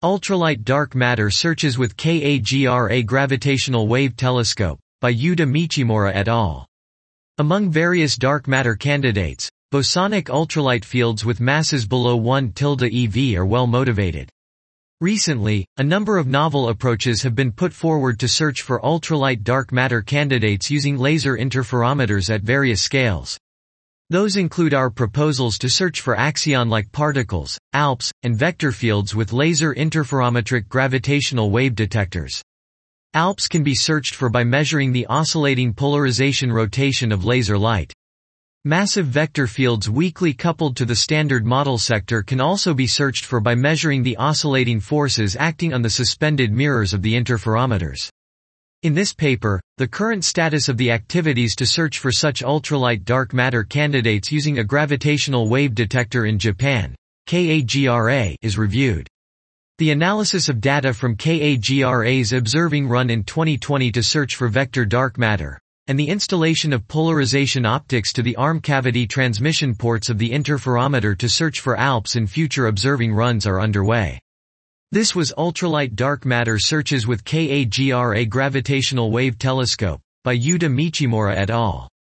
Ultralight dark matter searches with KAGRA Gravitational Wave Telescope, by Yuta Michimura et al. Among various dark matter candidates, bosonic ultralight fields with masses below 1 eV are well motivated. Recently, a number of novel approaches have been put forward to search for ultralight dark matter candidates using laser interferometers at various scales. Those include our proposals to search for axion-like particles, ALPS, and vector fields with laser interferometric gravitational wave detectors. ALPS can be searched for by measuring the oscillating polarization rotation of laser light. Massive vector fields weakly coupled to the standard model sector can also be searched for by measuring the oscillating forces acting on the suspended mirrors of the interferometers. In this paper, the current status of the activities to search for such ultralight dark matter candidates using a gravitational wave detector in Japan, KAGRA, is reviewed. The analysis of data from KAGRA's observing run in 2020 to search for vector dark matter, and the installation of polarization optics to the arm cavity transmission ports of the interferometer to search for ALPS in future observing runs are underway. This was Ultralight Dark Matter Searches with KAGRA Gravitational Wave Telescope, by Yuta Michimura et al.